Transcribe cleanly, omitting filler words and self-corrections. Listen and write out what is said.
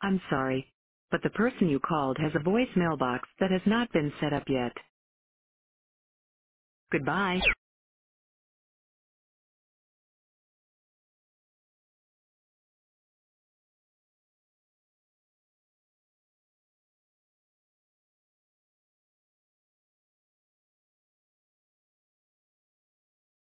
I'm sorry, but the person you called has a voice mailbox that has not been set up yet. Goodbye.